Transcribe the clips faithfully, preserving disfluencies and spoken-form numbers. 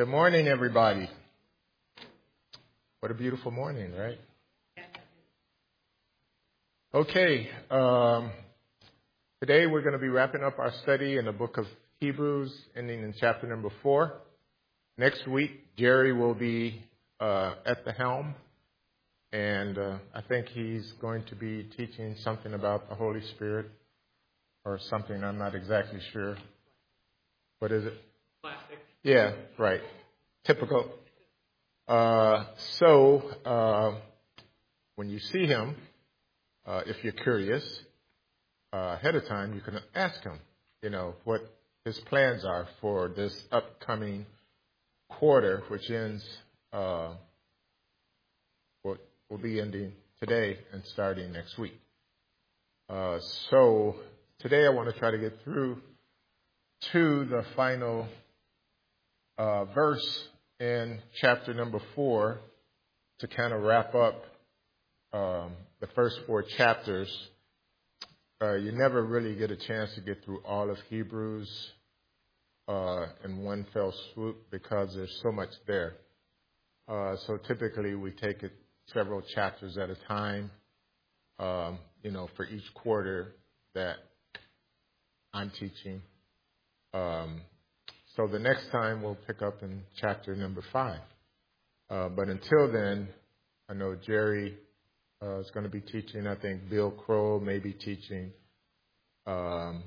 Good morning, everybody. What a beautiful morning, right? Okay, um, today we're going to be wrapping up our study in the book of Hebrews, ending in chapter number four. Next week, Jerry will be uh, at the helm, and uh, I think he's going to be teaching something about the Holy Spirit or something. I'm not exactly sure. What is it? Plastic. Yeah, right. Typical. Uh, so, uh, when you see him, uh, if you're curious, uh, ahead of time, you can ask him, you know, what his plans are for this upcoming quarter, which ends, uh, what will be ending today and starting next week. Uh, so, today I want to try to get through to the final uh, verse in chapter number four to kind of wrap up um, the first four chapters. Uh, you never really get a chance to get through all of Hebrews uh, in one fell swoop because there's so much there. Uh, so typically we take it several chapters at a time, um, you know, for each quarter that I'm teaching. Um, so the next time we'll pick up in chapter number five. Uh, but until then, I know Jerry uh, is going to be teaching. I think Bill Crow may be teaching. Um,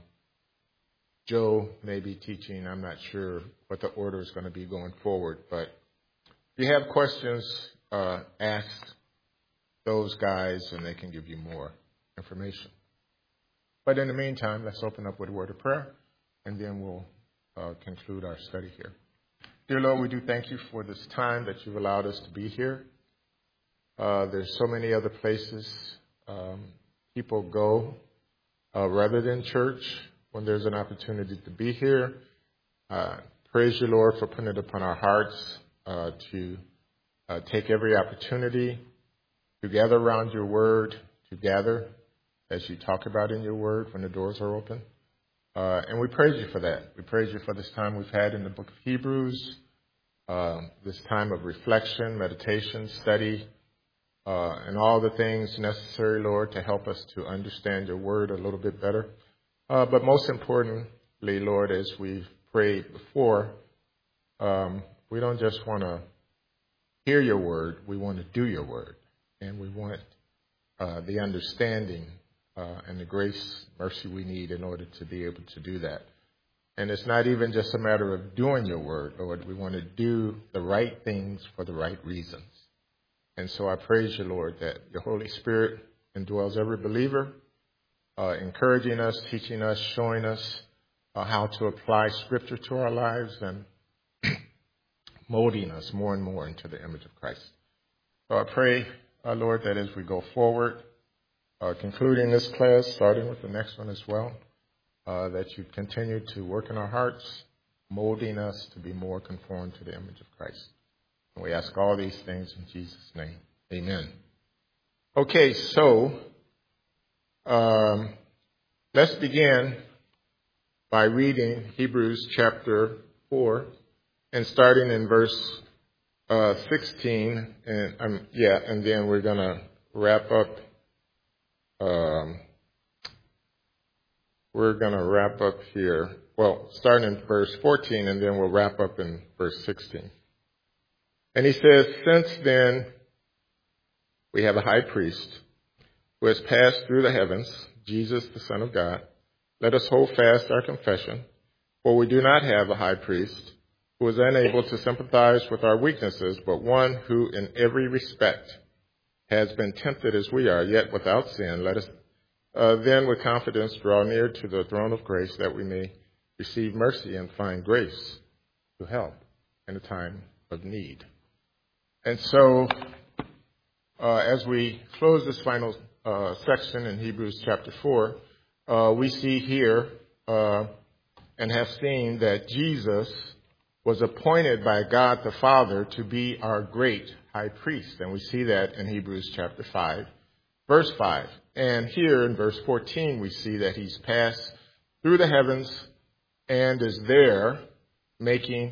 Joe may be teaching. I'm not sure what the order is going to be going forward. But if you have questions, uh, ask those guys and they can give you more information. But in the meantime, let's open up with a word of prayer, and then we'll uh, conclude our study here. Dear Lord, we do thank you for this time that you've allowed us to be here. Uh, there's so many other places um, people go uh, rather than church when there's an opportunity to be here. Uh, praise you, Lord, for putting it upon our hearts uh, to uh, take every opportunity to gather around your word, to gather as you talk about in your word when the doors are open. Uh, and we praise you for that. We praise you for this time we've had in the book of Hebrews, uh, this time of reflection, meditation, study, uh, and all the things necessary, Lord, to help us to understand your word a little bit better. Uh, but most importantly, Lord, as we've prayed before, um, we don't just want to hear your word, we want to do your word. And we want uh, the understanding Uh, and the grace, mercy we need in order to be able to do that. And it's not even just a matter of doing your word, Lord. We want to do the right things for the right reasons. And so I praise you, Lord, that your Holy Spirit indwells every believer, uh, encouraging us, teaching us, showing us uh, how to apply Scripture to our lives and molding us more and more into the image of Christ. So I pray, uh, Lord, that as we go forward, Uh, concluding this class, starting with the next one as well, uh, that you continue to work in our hearts, molding us to be more conformed to the image of Christ. And we ask all these things in Jesus' name. Amen. Okay, so um, let's begin by reading Hebrews chapter four and starting in verse uh, sixteen. And um, yeah, and then we're going to wrap up. Um, we're going to wrap up here, well, starting in verse fourteen, and then we'll wrap up in verse sixteen. And he says, since then we have a high priest who has passed through the heavens, Jesus, the Son of God. Let us hold fast our confession, for we do not have a high priest who is unable to sympathize with our weaknesses, but one who in every respect has been tempted as we are, yet without sin. Let us uh, then with confidence draw near to the throne of grace that we may receive mercy and find grace to help in a time of need. And so uh, as we close this final uh, section in Hebrews chapter four, uh, we see here uh, and have seen that Jesus was appointed by God the Father to be our great high priest. And we see that in Hebrews chapter five, verse five. And here in verse fourteen, we see that he's passed through the heavens and is there making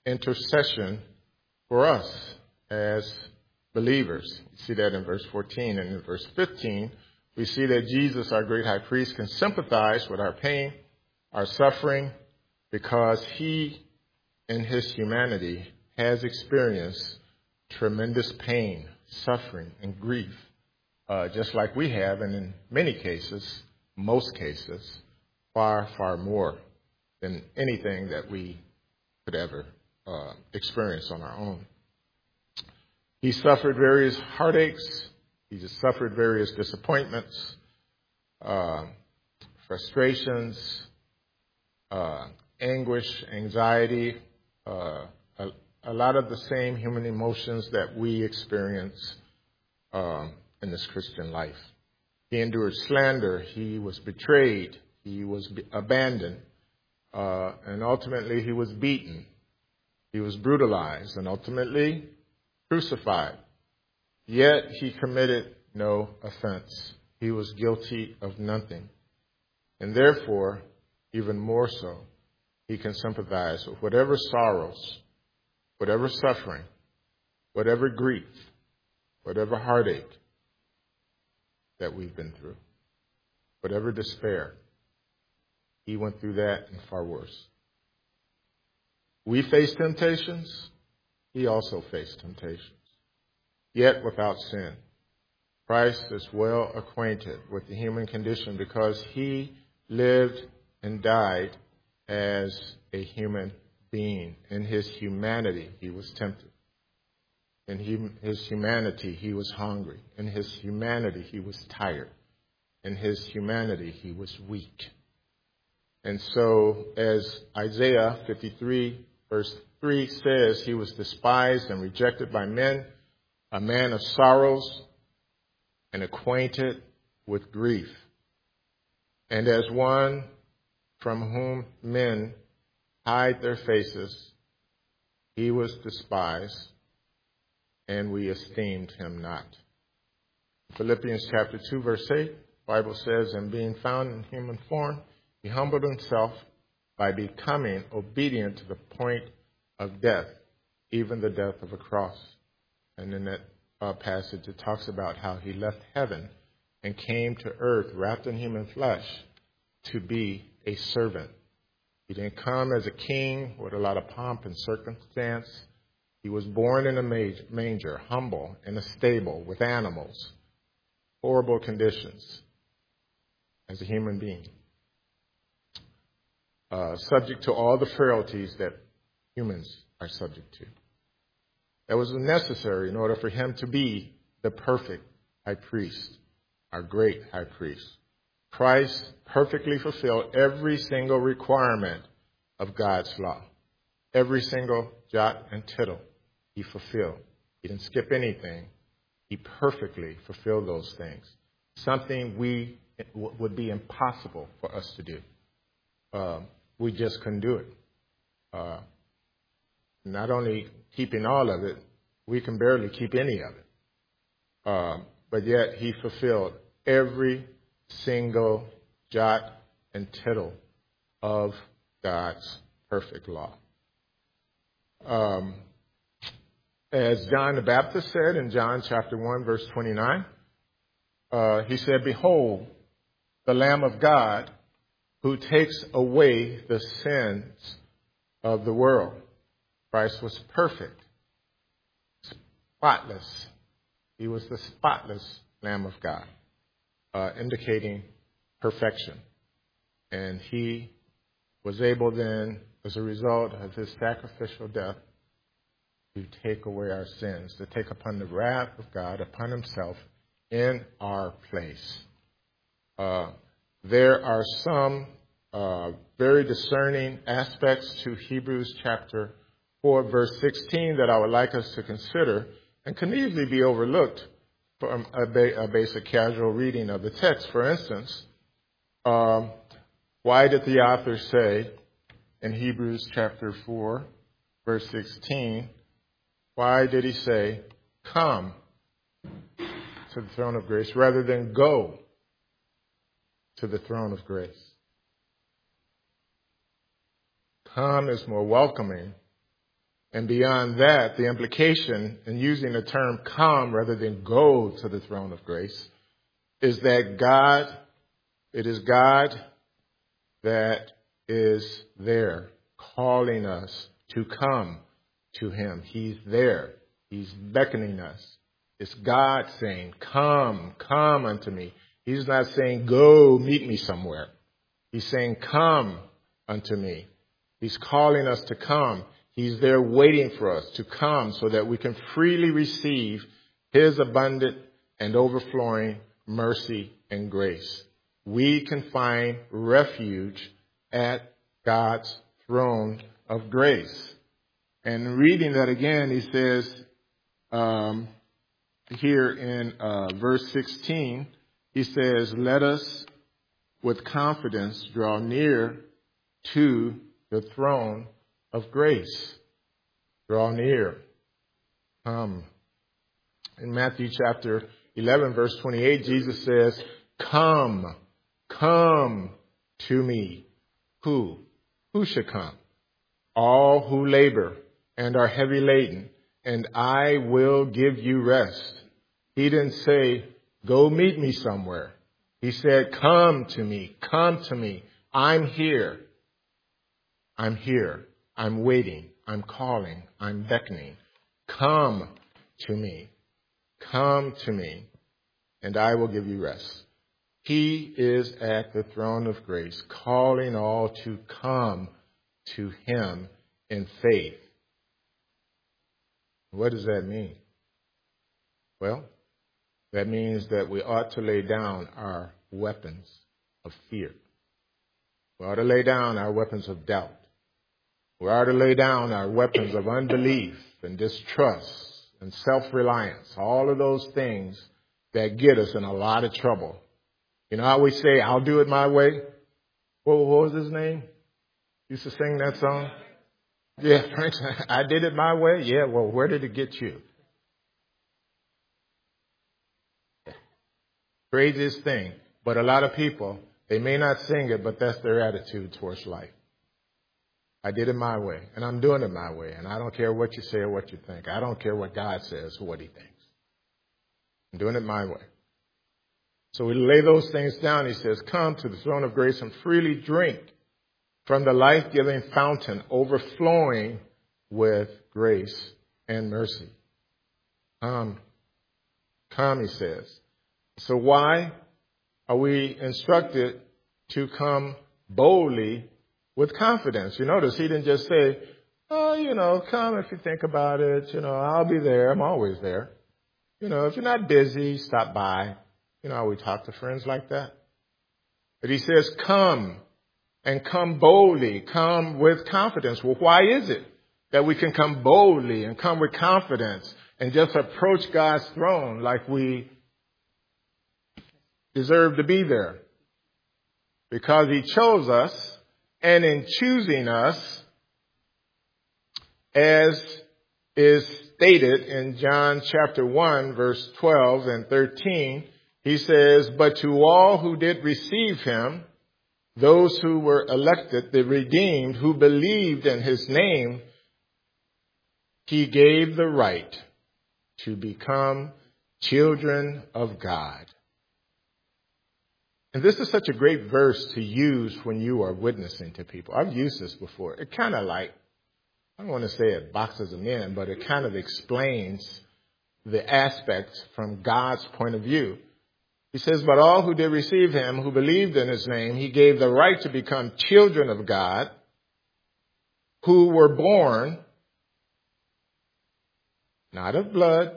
intercession for us as believers. You see that in verse fourteen. And in verse fifteen, we see that Jesus, our great high priest, can sympathize with our pain, our suffering, because he, in his humanity, has experienced tremendous pain, suffering, and grief, uh, just like we have, and in many cases, most cases, far, far more than anything that we could ever uh, experience on our own. He suffered various heartaches. He just suffered various disappointments, uh, frustrations, uh, anguish, anxiety, uh, a, a lot of the same human emotions that we experience um, in this Christian life. He endured slander. He was betrayed. He was be- abandoned. Uh, and ultimately, he was beaten. He was brutalized and ultimately crucified. Yet he committed no offense. He was guilty of nothing. And therefore, even more so, he can sympathize with whatever sorrows, whatever suffering, whatever grief, whatever heartache that we've been through, whatever despair. He went through that and far worse. We face temptations. He also faced temptations, yet without sin. Christ is well acquainted with the human condition because he lived and died as a human being. In his humanity, he was tempted. In his humanity, he was hungry. In his humanity, he was tired. In his humanity, he was weak. And so, as Isaiah fifty-three, verse three says, he was despised and rejected by men, a man of sorrows and acquainted with grief. And as one from whom men hide their faces, he was despised, and we esteemed him not. Philippians chapter two, verse eight, the Bible says, and being found in human form, he humbled himself by becoming obedient to the point of death, even the death of a cross. And in that uh, passage, it talks about how he left heaven and came to earth wrapped in human flesh to be a servant. He didn't come as a king with a lot of pomp and circumstance. He was born in a manger, humble, in a stable with animals, horrible conditions as a human being, uh, subject to all the frailties that humans are subject to. That was necessary in order for him to be the perfect high priest, our great high priest. Christ perfectly fulfilled every single requirement of God's law. Every single jot and tittle he fulfilled. He didn't skip anything. He perfectly fulfilled those things. Something we w- would be impossible for us to do. Uh, we just couldn't do it. Uh, not only keeping all of it, we can barely keep any of it. Uh, but yet he fulfilled every single jot and tittle of God's perfect law. Um, as John the Baptist said in John chapter one, verse twenty-nine, uh, he said, behold, the Lamb of God who takes away the sins of the world. Christ was perfect, spotless. He was the spotless Lamb of God, uh, indicating perfection. And he was able then, as a result of his sacrificial death, to take away our sins, to take upon the wrath of God upon himself in our place. Uh, there are some uh, very discerning aspects to Hebrews chapter four, verse sixteen that I would like us to consider and can easily be overlooked from a, ba- a basic casual reading of the text. For instance, um, why did the author say in Hebrews chapter four, verse sixteen, why did he say, come to the throne of grace rather than go to the throne of grace? Come is more welcoming And beyond that, the implication in using the term come rather than go to the throne of grace is that God, it is God that is there calling us to come to him. He's there. He's beckoning us. It's God saying, come, come unto me. He's not saying, go meet me somewhere. He's saying, come unto me. He's calling us to come. He's there waiting for us to come so that we can freely receive his abundant and overflowing mercy and grace. We can find refuge at God's throne of grace. And reading that again, he says um, here in uh, verse sixteen, he says, let us with confidence draw near to the throne of grace. Draw near. Come. In Matthew chapter eleven, verse twenty-eight, Jesus says, come, come to me. Who? Who should come? All who labor and are heavy laden, and I will give you rest. He didn't say, go meet me somewhere. He said, come to me, come to me. I'm here. I'm here. I'm waiting. I'm calling. I'm beckoning. Come to me. Come to me, and I will give you rest. He is at the throne of grace, calling all to come to him in faith. What does that mean? Well, that means that we ought to lay down our weapons of fear. We ought to lay down our weapons of doubt. We ought to lay down our weapons of unbelief and distrust and self-reliance, all of those things that get us in a lot of trouble. You know how we say, I'll do it my way? What, what was his name? Used to sing that song? Yeah, Frank, I did it my way? Yeah, well, where did it get you? Craziest thing. But a lot of people, they may not sing it, but that's their attitude towards life. I did it my way, and I'm doing it my way, and I don't care what you say or what you think. I don't care what God says or what he thinks. I'm doing it my way. So we lay those things down. He says, come to the throne of grace and freely drink from the life-giving fountain overflowing with grace and mercy. Come, come, he says. So why are we instructed to come boldly with confidence? You notice he didn't just say, oh, you know, come if you think about it. You know, I'll be there. I'm always there. You know, if you're not busy, stop by. You know how we talk to friends like that? But he says, come and come boldly, come with confidence. Well, why is it that we can come boldly and come with confidence and just approach God's throne like we deserve to be there? Because he chose us, and in choosing us, as is stated in John chapter one, verse twelve and thirteen, he says, but to all who did receive him, those who were elected, the redeemed, who believed in his name, he gave the right to become children of God. And this is such a great verse to use when you are witnessing to people. I've used this before. It kind of like, I don't want to say it boxes them in, but it kind of explains the aspects from God's point of view. He says, but all who did receive him, who believed in his name, he gave the right to become children of God, who were born not of blood.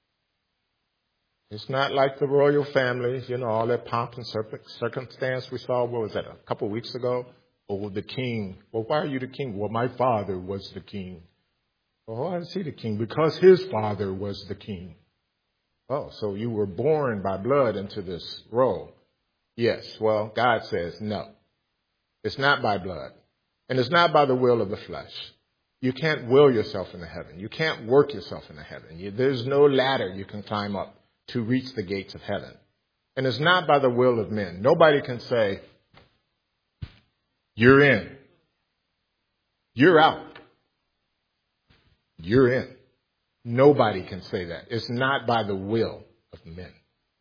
It's not like the royal families, you know, all that pomp and circumstance we saw, what was that, a couple of weeks ago? Oh, the king. Well, why are you the king? Well, my father was the king. Well, why is he the king? Because his father was the king. Oh, so you were born by blood into this role. Yes, well, God says no. It's not by blood. And it's not by the will of the flesh. You can't will yourself into heaven. You can't work yourself into heaven. You, there's no ladder you can climb up to reach the gates of heaven. And it's not by the will of men. Nobody can say, you're in. You're out. you're in. Nobody can say that. It's not by the will of men.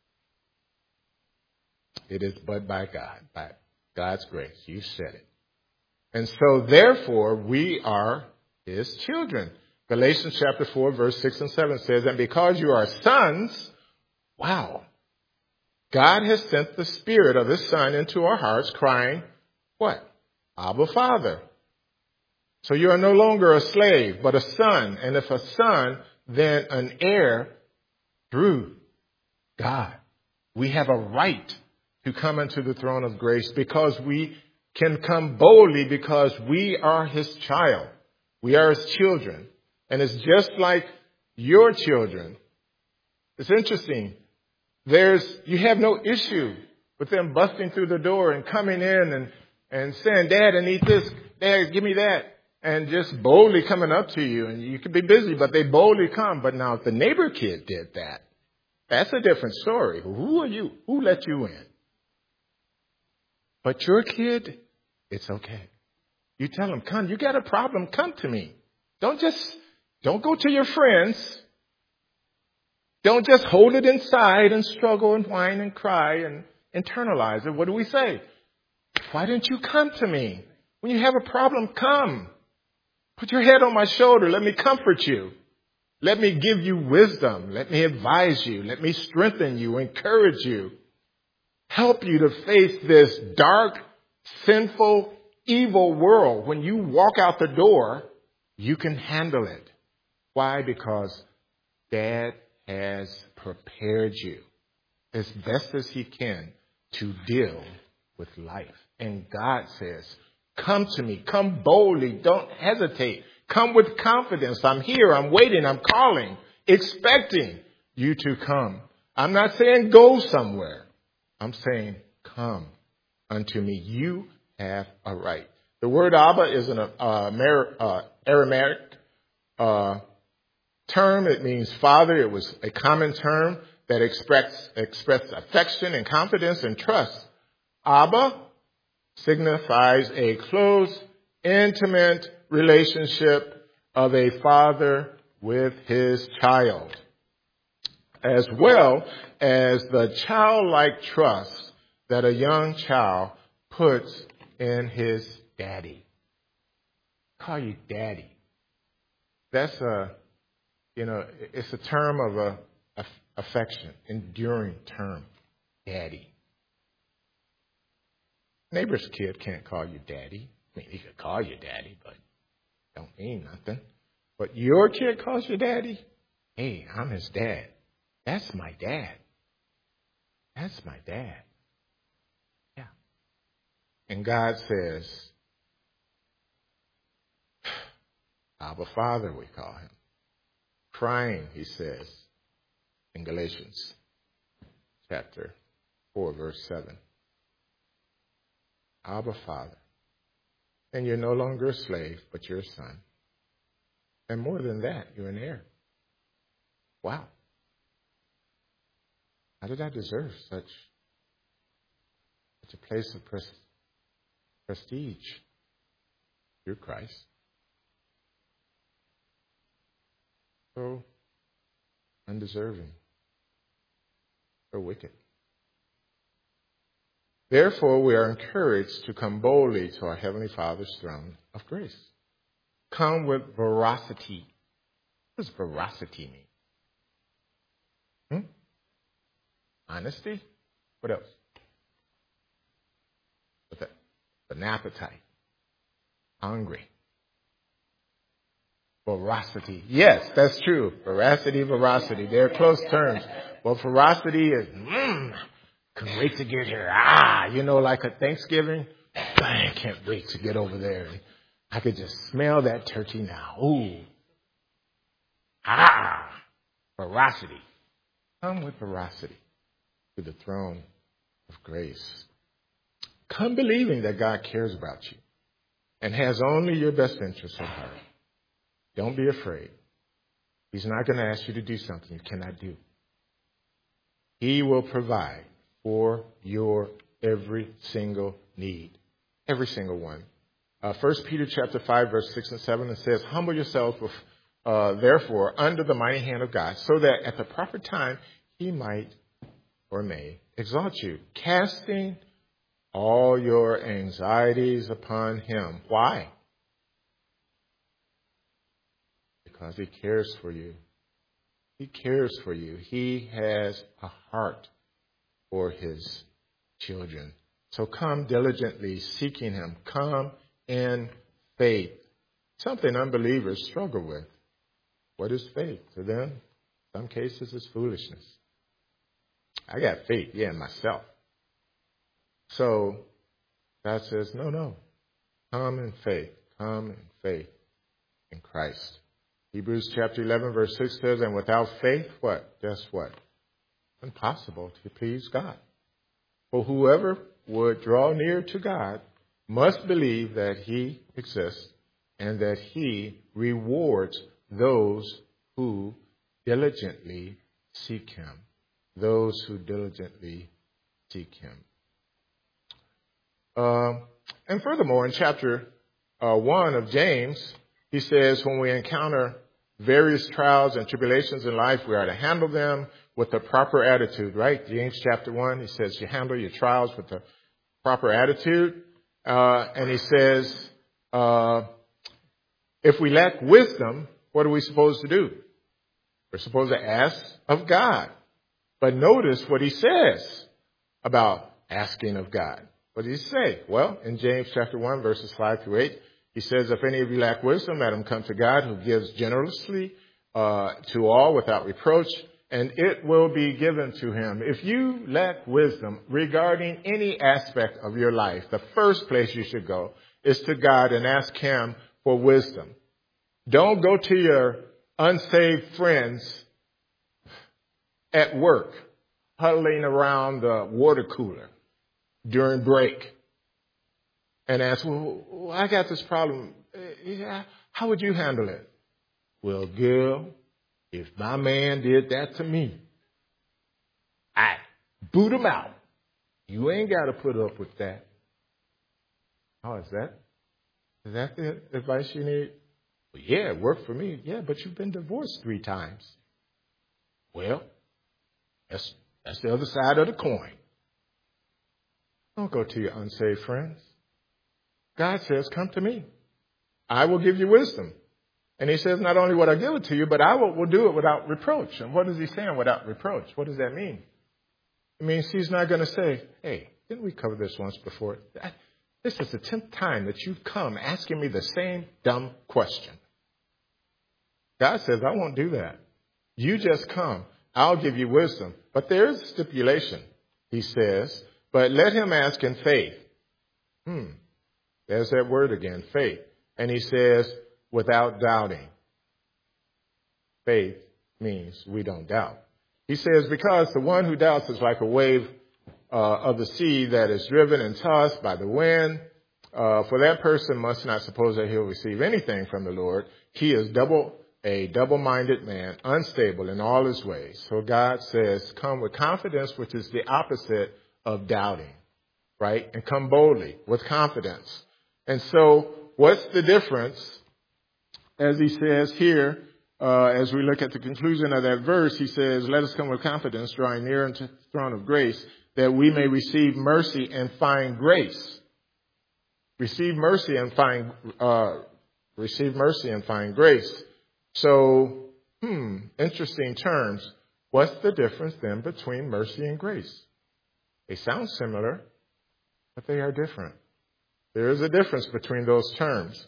It is but by God, by God's grace. You said it. And so, therefore, we are his children. Galatians chapter four, verse six and seven says, and because you are sons, wow, God has sent the Spirit of his Son into our hearts, crying, what? Abba, Father. So you are no longer a slave, but a son. And if a son, then an heir through God. We have a right to come into the throne of grace because we can come boldly because we are his child. We are his children. And it's just like your children. It's interesting. There's, you have no issue with them busting through the door and coming in and, and saying, Dad, I need this. Dad, give me that. And just boldly coming up to you. And you could be busy, but they boldly come. But now if the neighbor kid did that, that's a different story. Who are you? Who let you in? But your kid, it's okay. You tell them, come, you got a problem, come to me. Don't just, don't go to your friends. Don't just hold it inside and struggle and whine and cry and internalize it. What do we say? Why didn't you come to me? When you have a problem, come. Put your head on my shoulder. Let me comfort you. Let me give you wisdom. Let me advise you. Let me strengthen you, encourage you, help you to face this dark, sinful, evil world. When you walk out the door, you can handle it. Why? Because Dad has prepared you as best as he can to deal with life. And God says, come to me, come boldly, don't hesitate. Come with confidence. I'm here, I'm waiting, I'm calling, expecting you to come. I'm not saying go somewhere. I'm saying come unto me. You have a right. The word Abba is an uh, uh, Aramaic uh, term. It means father. It was a common term that expressed, expressed affection and confidence and trust. Abba signifies a close, intimate relationship of a father with his child, as well as the childlike trust that a young child puts in his daddy. Call you daddy. That's a, you know, it's a term of a, a affection, enduring term, daddy. Neighbor's kid can't call you daddy. I mean, he could call you daddy, but don't mean nothing. But your kid calls you daddy. Hey, I'm his dad. That's my dad. That's my dad. Yeah. And God says, Abba Father, we call him. Crying, he says, in Galatians chapter four, verse seven. Abba Father. And you're no longer a slave, but you're a son. And more than that, you're an heir. Wow. How did I deserve such, such a place of pres- prestige through Christ? So undeserving. So wicked. Therefore, we are encouraged to come boldly to our Heavenly Father's throne of grace. Come with veracity. What does veracity mean? Hmm? Honesty? What else? What's that? An appetite. Hungry. Veracity. Yes, that's true. Veracity, veracity. They're close terms. But veracity is, mmm, can't wait to get here. Ah, you know, like a Thanksgiving. I can't wait to get over there. I could just smell that turkey now. Ooh. Ah, veracity. Come with veracity to the throne of grace. Come believing that God cares about you and has only your best interests at heart. Don't be afraid. He's not going to ask you to do something you cannot do. He will provide for your every single need. Every single one. Uh, First Peter chapter five, verse six and seven, it says, humble yourselves uh, therefore, under the mighty hand of God, so that at the proper time he might or may exalt you, casting all your anxieties upon him. Why? Because he cares for you. He cares for you. He has a heart for his children. So come diligently seeking him. Come in faith. Something unbelievers struggle with. What is faith? To them, in some cases, it's foolishness. I got faith, yeah, in myself. So God says, no, no. Come in faith. Come in faith in Christ. Hebrews chapter eleven, verse six says, and without faith, what? Guess what? Impossible to please God. For whoever would draw near to God must believe that he exists and that he rewards those who diligently seek him. Those who diligently seek him. Uh, and furthermore, in chapter uh, one of James, he says when we encounter various trials and tribulations in life, we are to handle them with the proper attitude, right? James chapter one, he says you handle your trials with the proper attitude. Uh, and he says, uh, if we lack wisdom, what are we supposed to do? We're supposed to ask of God. But notice what he says about asking of God. What does he say? Well, in James chapter one, verses five through eight, he says, if any of you lack wisdom, let him come to God, who gives generously uh, to all without reproach, and it will be given to him. If you lack wisdom regarding any aspect of your life, the first place you should go is to God and ask him for wisdom. Don't go to your unsaved friends at work, huddling around the water cooler during break and ask, well, I got this problem. Yeah, how would you handle it? Well, Gil, if my man did that to me, I boot him out. You ain't got to put up with that. How is that? Is that the advice you need? Well, yeah, it worked for me. Yeah, but you've been divorced three times. Well, that's, that's the other side of the coin. Don't go to your unsaved friends. God says, come to me. I will give you wisdom. And he says, not only will I give it to you, but I will, will do it without reproach. And what is he saying without reproach? What does that mean? It means he's not going to say, hey, didn't we cover this once before? This is the tenth time that you've come asking me the same dumb question. God says, I won't do that. You just come. I'll give you wisdom. But there is a stipulation, he says, but let him ask in faith. Hmm. There's that word again, faith. And he says, without doubting. Faith means we don't doubt. He says, because the one who doubts is like a wave uh, of the sea that is driven and tossed by the wind. Uh, for that person must not suppose that he'll receive anything from the Lord. He is double a double-minded man, unstable in all his ways. So God says, come with confidence, which is the opposite of doubting, right? And come boldly with confidence. And so what's the difference? As he says here, uh, as we look at the conclusion of that verse, he says, let us come with confidence, drawing near unto the throne of grace, that we may receive mercy and find grace. Receive mercy and find, uh, receive mercy and find grace. So, hmm, interesting terms. What's the difference then between mercy and grace? They sound similar, but they are different. There is a difference between those terms.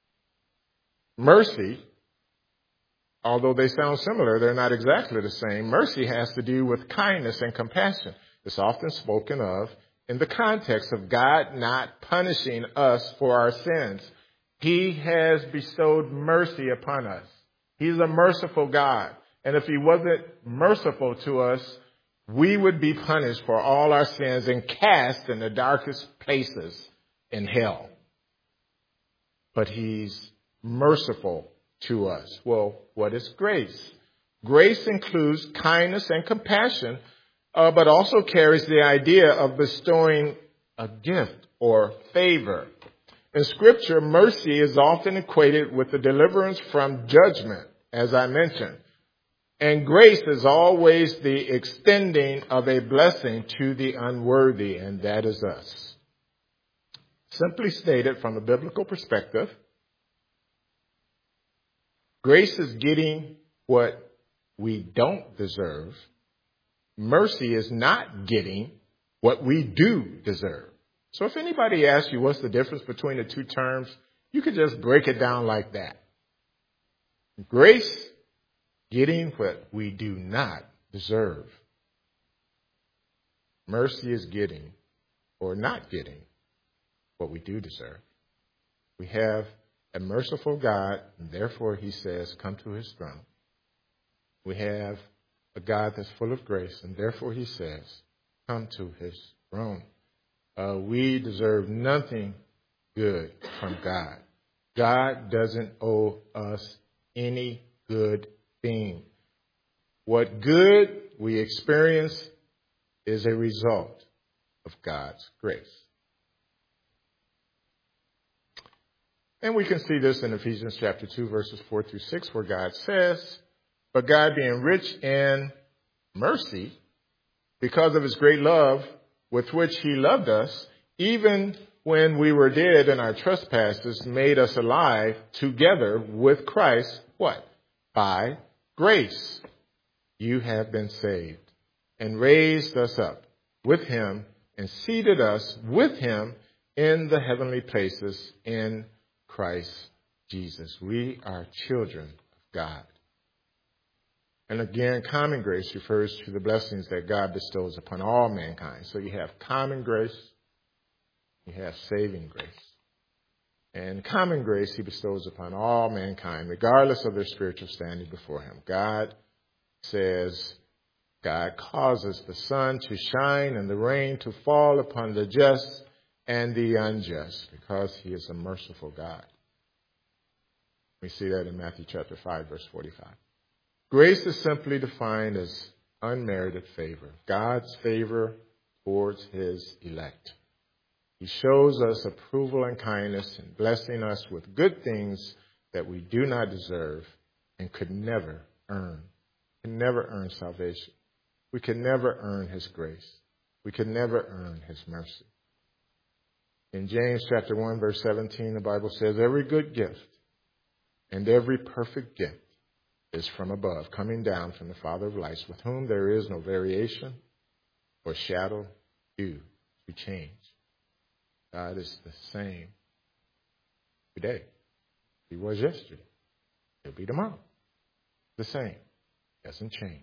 Mercy, although they sound similar, they're not exactly the same. Mercy has to do with kindness and compassion. It's often spoken of in the context of God not punishing us for our sins. He has bestowed mercy upon us. He's a merciful God. And if he wasn't merciful to us, we would be punished for all our sins and cast in the darkest places in hell. But he's merciful to us. Well, what is grace? Grace includes kindness and compassion, uh, but also carries the idea of bestowing a gift or favor. In Scripture, mercy is often equated with the deliverance from judgment as I mentioned. And grace is always the extending of a blessing to the unworthy, and that is us. Simply stated from a biblical perspective, grace is getting what we don't deserve. Mercy is not getting what we do deserve. So if anybody asks you what's the difference between the two terms, you could just break it down like that. Grace, getting what we do not deserve. Mercy is getting or not getting what we do deserve. We have a merciful God, and therefore he says, come to his throne. We have a God that's full of grace, and therefore he says, come to his throne. Uh, we deserve nothing good from God. God doesn't owe us any good thing. What good we experience is a result of God's grace. And we can see this in Ephesians chapter two, verses four through six, where God says, but God being rich in mercy, because of his great love with which he loved us, even when we were dead in our trespasses, made us alive together with Christ. What? By grace you have been saved, and raised us up with him and seated us with him in the heavenly places in Christ Jesus. We are children of God. And again, common grace refers to the blessings that God bestows upon all mankind. So you have common grace, you have saving grace. And common grace he bestows upon all mankind, regardless of their spiritual standing before him. God says, God causes the sun to shine and the rain to fall upon the just and the unjust, because he is a merciful God. We see that in Matthew chapter five, verse forty-five. Grace is simply defined as unmerited favor, God's favor towards his elect. He shows us approval and kindness in blessing us with good things that we do not deserve and could never earn. We can never earn salvation. We can never earn his grace. We can never earn his mercy. In James chapter one, verse seventeen, the Bible says, every good gift and every perfect gift is from above, coming down from the Father of lights, with whom there is no variation or shadow due to change. God is the same today. He was yesterday. He'll be tomorrow. The same. Doesn't change.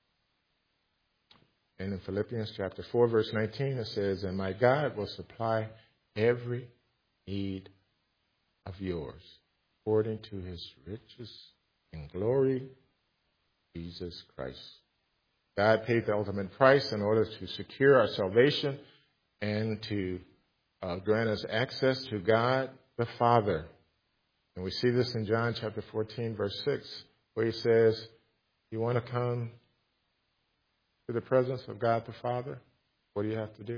And in Philippians chapter four, verse nineteen, it says, and my God will supply every need of yours according to his riches in glory, Jesus Christ. God paid the ultimate price in order to secure our salvation and to uh, grant us access to God the Father. And we see this in John chapter fourteen, verse six, where he says, you want to come to the presence of God the Father? What do you have to do?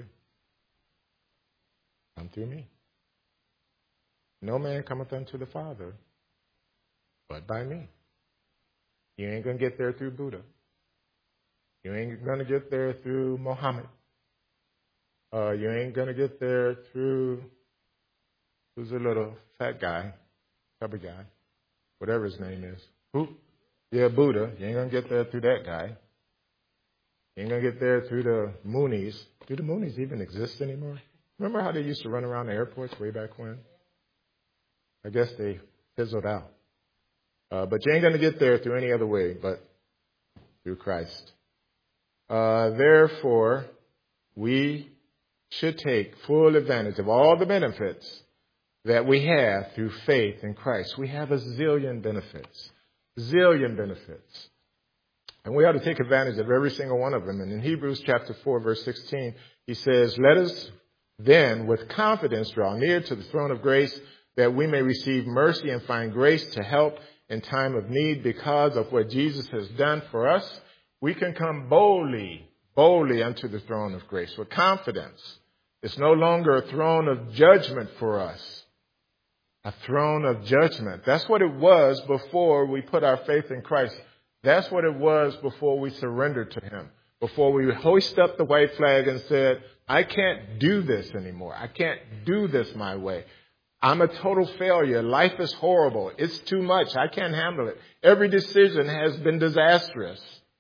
Come through me. No man cometh unto the Father but by me. You ain't going to get there through Buddha. You ain't going to get there through Muhammad. Uh, you ain't going to get there through, who's a little fat guy, chubby guy, whatever his name is. Who? Yeah, Buddha. You ain't going to get there through that guy. You ain't going to get there through the Moonies. Do the Moonies even exist anymore? Remember how they used to run around the airports way back when? I guess they fizzled out. Uh, but you ain't going to get there through any other way but through Christ. Uh, therefore, we should take full advantage of all the benefits that we have through faith in Christ. We have a zillion benefits. Zillion benefits. And we ought to take advantage of every single one of them. And in Hebrews chapter four, verse sixteen, he says, let us then with confidence draw near to the throne of grace, that we may receive mercy and find grace to help in time of need. Because of what Jesus has done for us, we can come boldly, boldly unto the throne of grace with confidence. It's no longer a throne of judgment for us. A throne of judgment. That's what it was before we put our faith in Christ. That's what it was before we surrendered to him. Before we hoisted up the white flag and said, I can't do this anymore. I can't do this my way. I'm a total failure. Life is horrible. It's too much. I can't handle it. Every decision has been disastrous.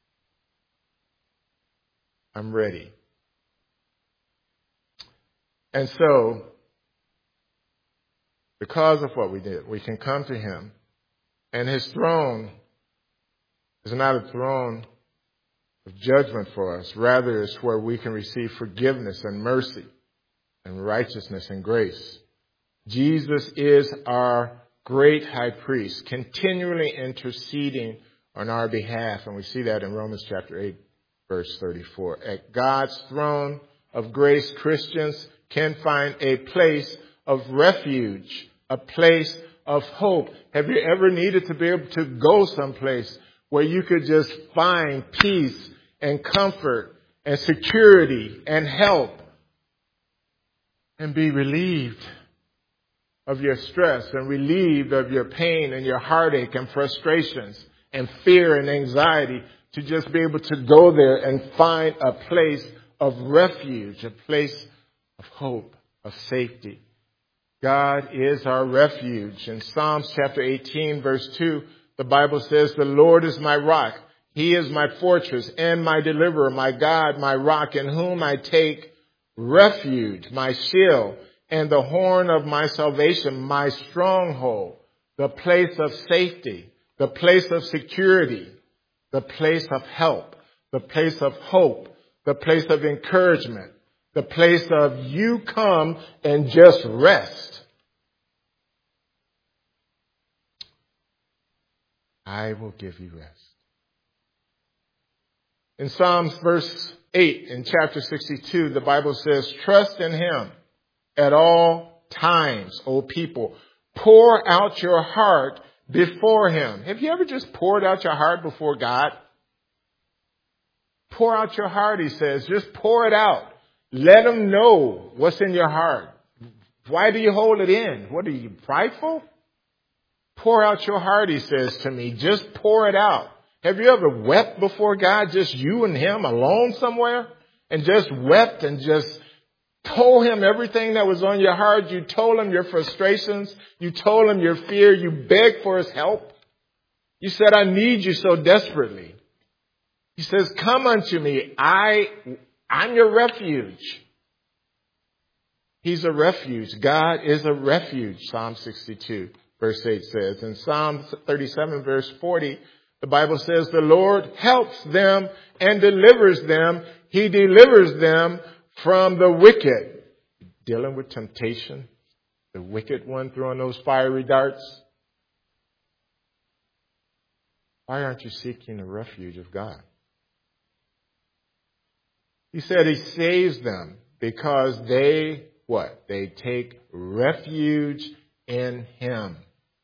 I'm ready. And so, because of what we did, we can come to him. And his throne is not a throne of judgment for us. Rather, it's where we can receive forgiveness and mercy and righteousness and grace. Jesus is our great high priest, continually interceding on our behalf. And we see that in Romans chapter eight, verse thirty-four. At God's throne of grace, Christians can find a place of refuge, a place of hope. Have you ever needed to be able to go someplace where you could just find peace and comfort and security and help and be relieved of your stress and relieved of your pain and your heartache and frustrations and fear and anxiety, to just be able to go there and find a place of refuge, a place of hope, of safety. God is our refuge. In Psalms chapter eighteen, verse two, the Bible says, the Lord is my rock. He is my fortress and my deliverer, my God, my rock, in whom I take refuge, my shield and the horn of my salvation, my stronghold, the place of safety, the place of security, the place of help, the place of hope, the place of encouragement, the place of you come and just rest. I will give you rest. In Psalms verse eight, in chapter sixty-two, the Bible says, trust in him at all times, O people. Pour out your heart before him. Have you ever just poured out your heart before God? Pour out your heart, he says. Just pour it out. Let him know what's in your heart. Why do you hold it in? What are you, prideful? Pour out your heart, he says to me. Just pour it out. Have you ever wept before God, just you and him alone somewhere? And just wept and just told him everything that was on your heart. You told him your frustrations. You told him your fear. You begged for his help. You said, I need you so desperately. He says, come unto me. I, I'm your refuge. He's a refuge. God is a refuge. Psalm sixty-two, verse eight says. In Psalm thirty-seven, verse forty, the Bible says, the Lord helps them and delivers them. He delivers them from the wicked. Dealing with temptation, the wicked one throwing those fiery darts. Why aren't you seeking the refuge of God? He said he saves them because they, what? They take refuge in him.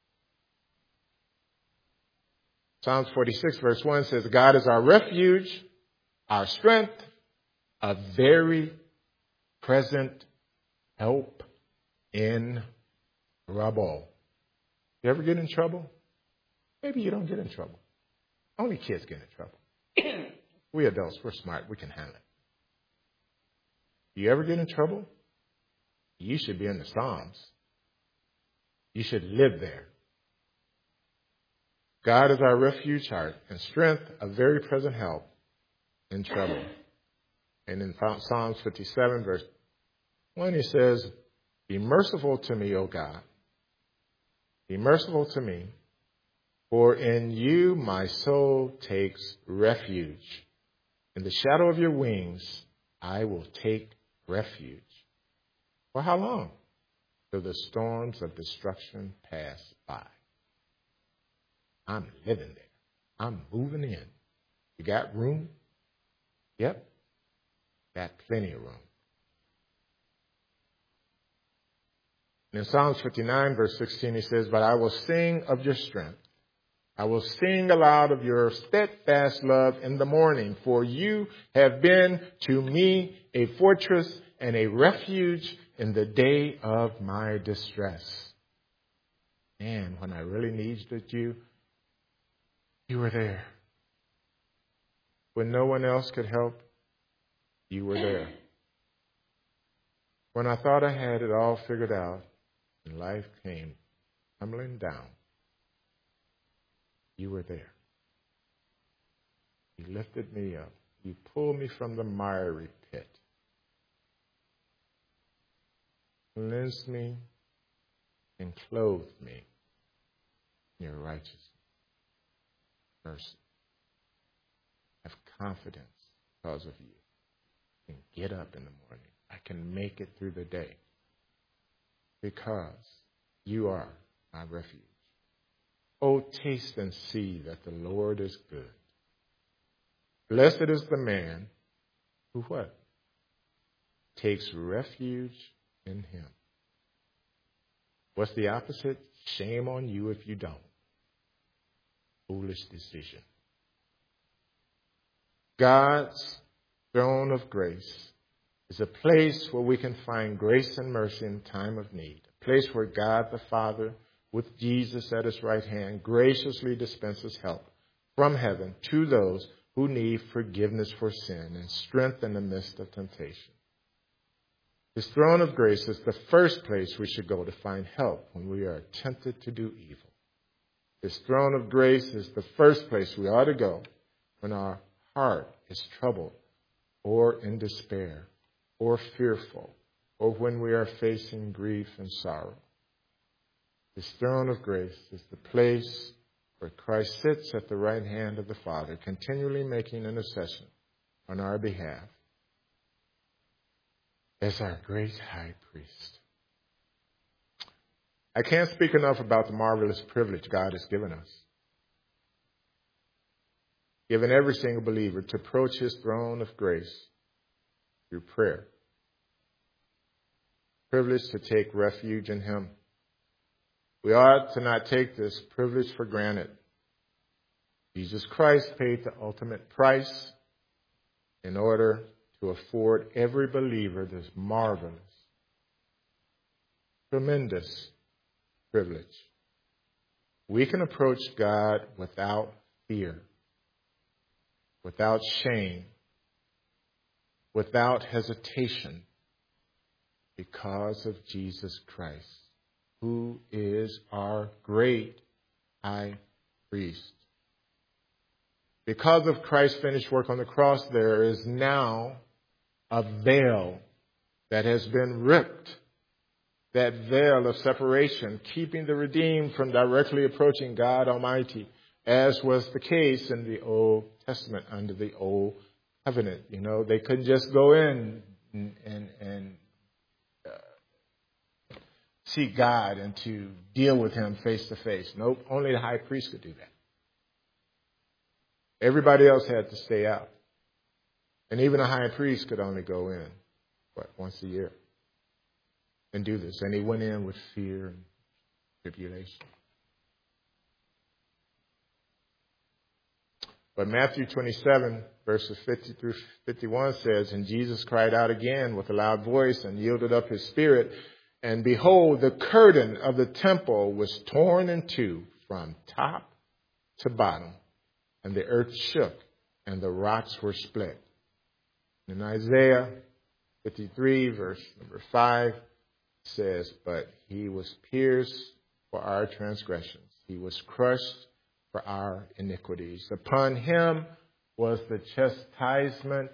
Psalms forty-six, verse one says, God is our refuge, our strength, a very present help in trouble. You ever get in trouble? Maybe you don't get in trouble. Only kids get in trouble. We adults, we're smart. We can handle it. You ever get in trouble? You should be in the Psalms. You should live there. God is our refuge, heart, and strength, a very present help in trouble. And in Psalms fifty-seven, verse one, he says, be merciful to me, O God. Be merciful to me, for in you my soul takes refuge. In the shadow of your wings, I will take refuge. For how long? Till the storms of destruction pass by. I'm living there. I'm moving in. You got room? Yep. Got plenty of room. In Psalms fifty-nine, verse sixteen, he says, but I will sing of your strength. I will sing aloud of your steadfast love in the morning, for you have been to me a fortress and a refuge in the day of my distress. man, when I really needed you, you were there. When no one else could help, you were there. When I thought I had it all figured out and life came tumbling down, you were there. You lifted me up. You pulled me from the miry pit. Cleansed me and clothed me in your righteousness. Mercy. Have confidence because of you. And get up in the morning. I can make it through the day because you are my refuge. Oh, taste and see that the Lord is good. Blessed is the man who what? Takes refuge in him. What's the opposite? Shame on you if you don't. Foolish decision. God's throne of grace is a place where we can find grace and mercy in time of need. A place where God the Father, with Jesus at his right hand, graciously dispenses help from heaven to those who need forgiveness for sin and strength in the midst of temptation. His throne of grace is the first place we should go to find help when we are tempted to do evil. His throne of grace is the first place we ought to go when our heart is troubled or in despair or fearful or when we are facing grief and sorrow. His throne of grace is the place where Christ sits at the right hand of the Father, continually making intercession on our behalf as our great high priest. I can't speak enough about the marvelous privilege God has given us, given every single believer to approach his throne of grace through prayer. Privilege to take refuge in him. We ought to not take this privilege for granted. Jesus Christ paid the ultimate price in order to afford every believer this marvelous, tremendous privilege. We can approach God without fear, without shame, without hesitation, because of Jesus Christ, who is our great high priest. Because of Christ's finished work on the cross, there is now a veil that has been ripped. That veil of separation, keeping the redeemed from directly approaching God Almighty, as was the case in the Old Testament under the Old Covenant. You know, they couldn't just go in and, and, and uh, see God and to deal with him face to face. Nope, only the high priest could do that. Everybody else had to stay out. And even a high priest could only go in, what, once a year and do this. And he went in with fear and tribulation. But Matthew twenty-seven, verses fifty through fifty-one says, and Jesus cried out again with a loud voice and yielded up his spirit. And behold, the curtain of the temple was torn in two from top to bottom. And the earth shook, and the rocks were split. In Isaiah fifty-three, verse number five, says, but he was pierced for our transgressions. He was crushed for our iniquities. Upon him was the chastisement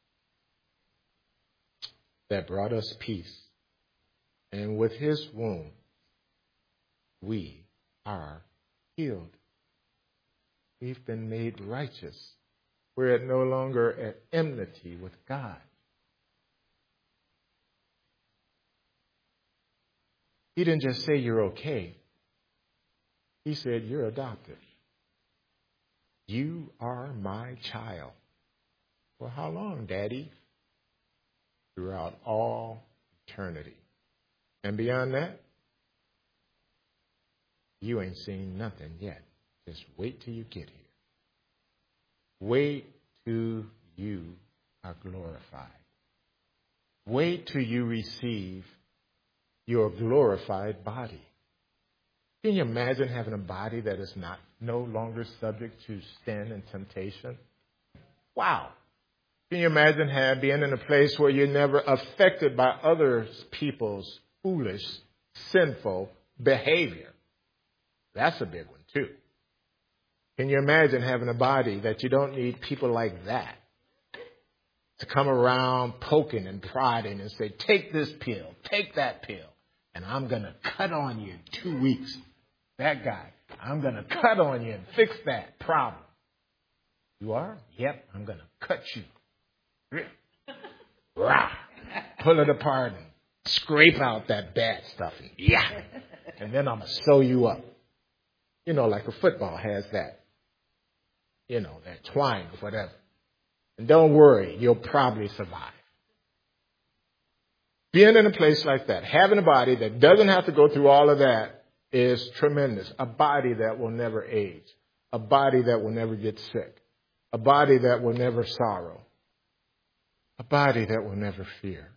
that brought us peace. And with his wound, we are healed. We've been made righteous. We're no longer at enmity with God. He didn't just say you're okay. He said you're adopted. You are my child. For how long, Daddy? Throughout all eternity. And beyond that, you ain't seen nothing yet. Just wait till you get here. Wait till you are glorified. Wait till you receive your glorified body. Can you imagine having a body that is not no longer subject to sin and temptation? Wow. Can you imagine have, being in a place where you're never affected by other people's foolish, sinful behavior? That's a big one, too. Can you imagine having a body that you don't need people like that to come around poking and prodding and say, take this pill, take that pill, and I'm going to cut on you in two weeks. That guy, I'm going to cut on you and fix that problem. You are? Yep, I'm going to cut you. Rah. Pull it apart and scrape out that bad stuff. And yeah. And then I'm going to sew you up. You know, like a football has that. You know, that twine or whatever. And don't worry, you'll probably survive. Being in a place like that, having a body that doesn't have to go through all of that is tremendous. A body that will never age. A body that will never get sick. A body that will never sorrow. A body that will never fear.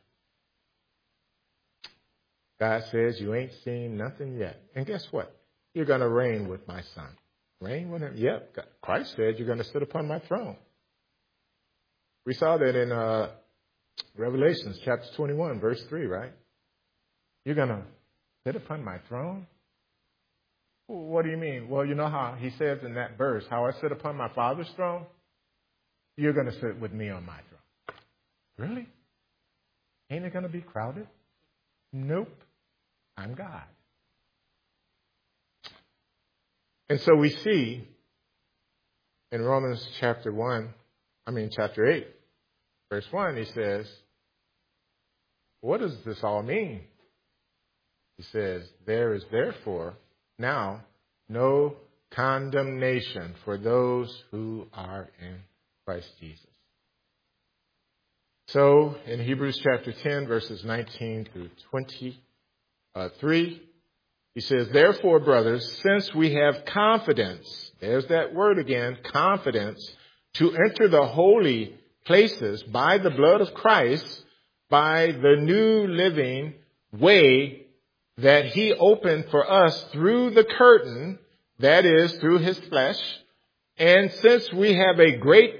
God says, you ain't seen nothing yet. And guess what? You're going to reign with my son. Reign with him? Yep. Christ said you're going to sit upon my throne. We saw that in uh, Revelations chapter twenty-one, verse three, right? You're going to sit upon my throne? What do you mean? Well, you know how he says in that verse, how I sit upon my Father's throne? You're going to sit with me on my throne. Really? Ain't it going to be crowded? Nope. I'm God. And so we see in Romans chapter one, I mean chapter eight, verse one, he says, what does this all mean? He says, there is therefore now no condemnation for those who are in Christ Jesus. So in Hebrews chapter ten, verses nineteen through twenty-three, he says, therefore, brothers, since we have confidence, there's that word again, confidence, to enter the holy places by the blood of Christ, by the new living way that he opened for us through the curtain, that is, through his flesh. And since we have a great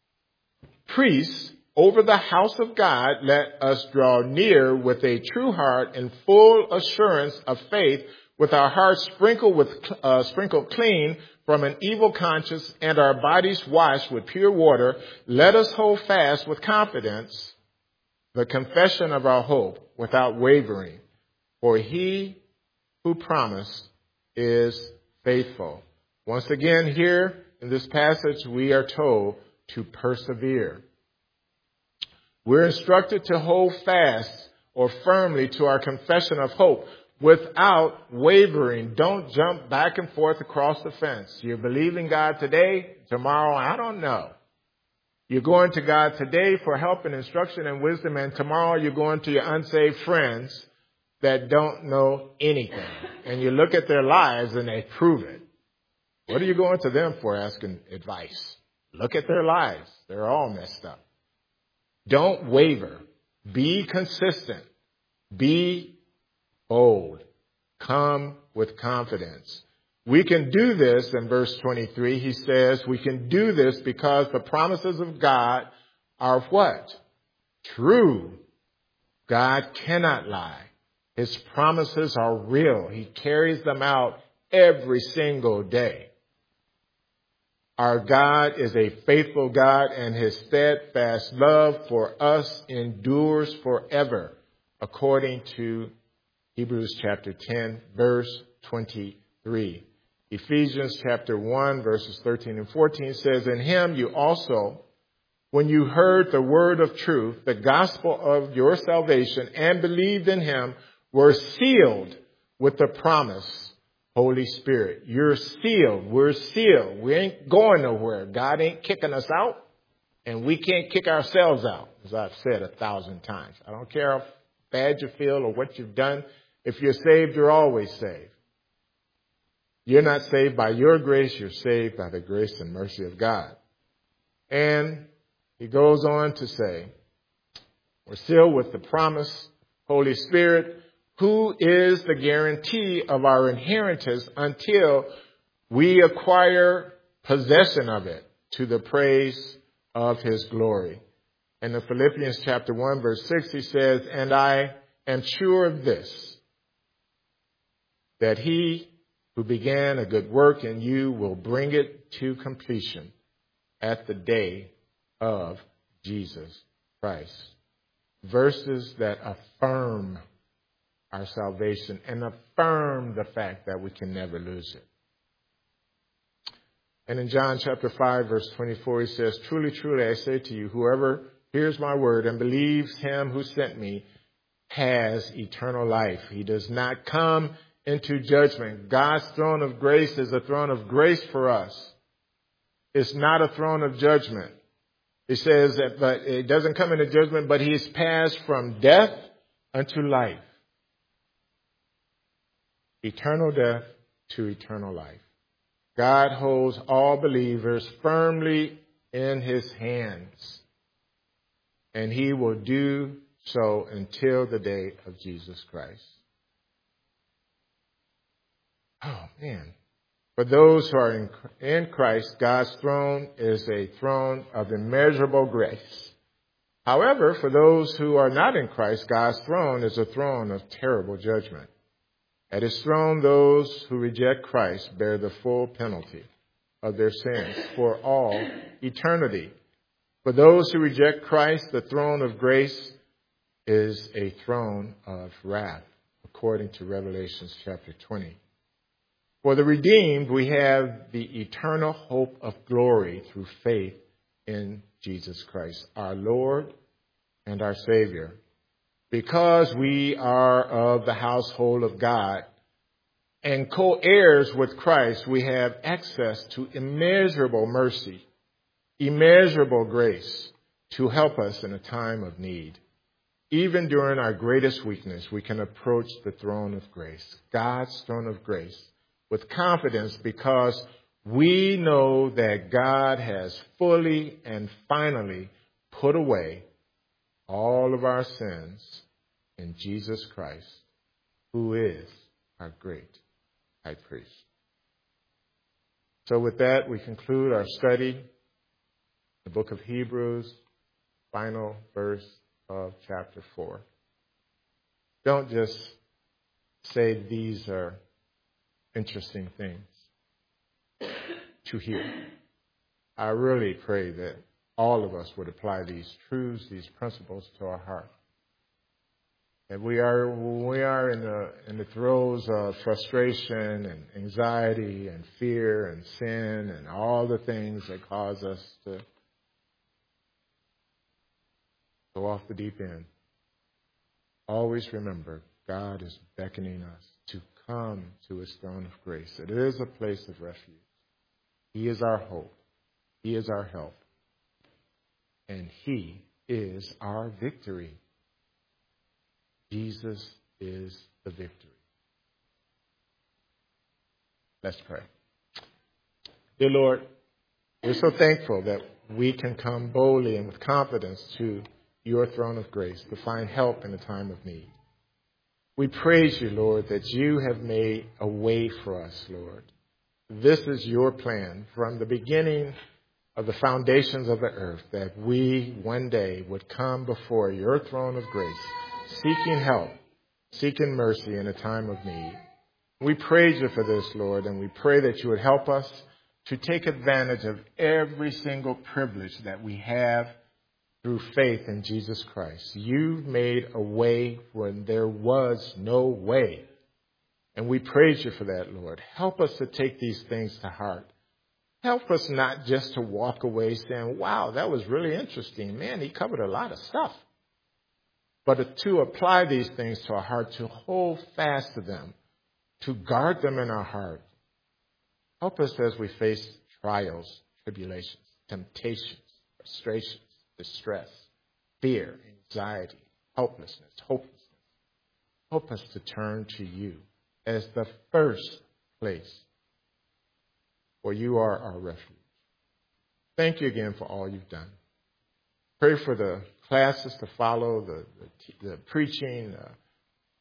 priest over the house of God, let us draw near with a true heart and full assurance of faith, with our hearts sprinkled with uh, sprinkled clean from an evil conscience and our bodies washed with pure water. Let us hold fast with confidence the confession of our hope without wavering. For he who promised is faithful. Once again, here in this passage, we are told to persevere. We're instructed to hold fast or firmly to our confession of hope without wavering. Don't jump back and forth across the fence. You're believing God today, tomorrow, I don't know. You're going to God today for help and instruction and wisdom, and tomorrow you're going to your unsaved friends that don't know anything. And you look at their lives and they prove it. What are you going to them for asking advice? Look at their lives. They're all messed up. Don't waver. Be consistent. Be bold. Come with confidence. We can do this in verse twenty-three. He says we can do this because the promises of God are what? True. God cannot lie. His promises are real. He carries them out every single day. Our God is a faithful God, and his steadfast love for us endures forever, according to Hebrews chapter ten, verse twenty-three. Ephesians chapter one, verses thirteen and fourteen says, in him you also, when you heard the word of truth, the gospel of your salvation, and believed in him, were sealed with the promise, Holy Spirit. You're sealed. We're sealed. We ain't going nowhere. God ain't kicking us out, and we can't kick ourselves out, as I've said a thousand times. I don't care how bad you feel or what you've done. If you're saved, you're always saved. You're not saved by your grace. You're saved by the grace and mercy of God. And he goes on to say, we're sealed with the promise, Holy Spirit, who is the guarantee of our inheritance until we acquire possession of it to the praise of his glory. And in Philippians chapter one, verse six, he says, and I am sure of this, that he who began a good work in you will bring it to completion at the day of Jesus Christ. Verses that affirm our salvation and affirm the fact that we can never lose it. And in John chapter five, verse twenty-four, he says, truly, truly, I say to you, whoever hears my word and believes him who sent me has eternal life. He does not come into judgment. God's throne of grace is a throne of grace for us. It's not a throne of judgment. It says that, but it doesn't come into judgment, but he's passed from death unto life. Eternal death to eternal life. God holds all believers firmly in his hands. And he will do so until the day of Jesus Christ. Oh, man. For those who are in, in Christ, God's throne is a throne of immeasurable grace. However, for those who are not in Christ, God's throne is a throne of terrible judgment. At his throne, those who reject Christ bear the full penalty of their sins for all eternity. For those who reject Christ, the throne of grace is a throne of wrath, according to Revelation chapter twenty. For the redeemed, we have the eternal hope of glory through faith in Jesus Christ, our Lord and our Savior. Because we are of the household of God and co-heirs with Christ, we have access to immeasurable mercy, immeasurable grace to help us in a time of need. Even during our greatest weakness, we can approach the throne of grace, God's throne of grace, with confidence because we know that God has fully and finally put away all of our sins in Jesus Christ, who is our great high priest. So with that, we conclude our study, the book of Hebrews, final verse of chapter four. Don't just say these are interesting things to hear. I really pray that all of us would apply these truths, these principles to our heart. And we are we are in the in the throes of frustration and anxiety and fear and sin and all the things that cause us to go off the deep end. Always remember, God is beckoning us to come to his throne of grace. It is a place of refuge. He is our hope. He is our help. And he is our victory. Jesus is the victory. Let's pray. Dear Lord, we're so thankful that we can come boldly and with confidence to your throne of grace to find help in a time of need. We praise you, Lord, that you have made a way for us, Lord. This is your plan from the beginning of the foundations of the earth, that we one day would come before your throne of grace, seeking help, seeking mercy in a time of need. We praise you for this, Lord, and we pray that you would help us to take advantage of every single privilege that we have through faith in Jesus Christ. You've made a way when there was no way. And we praise you for that, Lord. Help us to take these things to heart. Help us not just to walk away saying, wow, that was really interesting. Man, he covered a lot of stuff. But to apply these things to our heart, to hold fast to them, to guard them in our heart. Help us as we face trials, tribulations, temptations, frustrations, distress, fear, anxiety, helplessness, hopelessness. Help us to turn to you as the first place, for you are our refuge. Thank you again for all you've done. Pray for the classes to follow, the, the, the preaching, uh,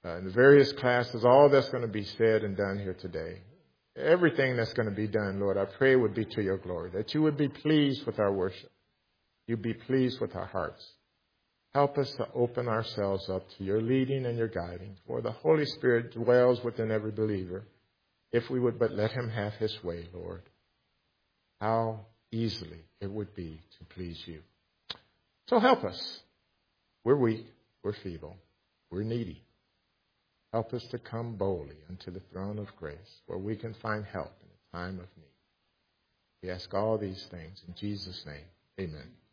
uh, in the various classes, all that's going to be said and done here today. Everything that's going to be done, Lord, I pray would be to your glory, that you would be pleased with our worship. You'd be pleased with our hearts. Help us to open ourselves up to your leading and your guiding, for the Holy Spirit dwells within every believer. If we would but let him have his way, Lord, how easily it would be to please you. So help us. We're weak. We're feeble. We're needy. Help us to come boldly unto the throne of grace where we can find help in a time of need. We ask all these things in Jesus' name. Amen.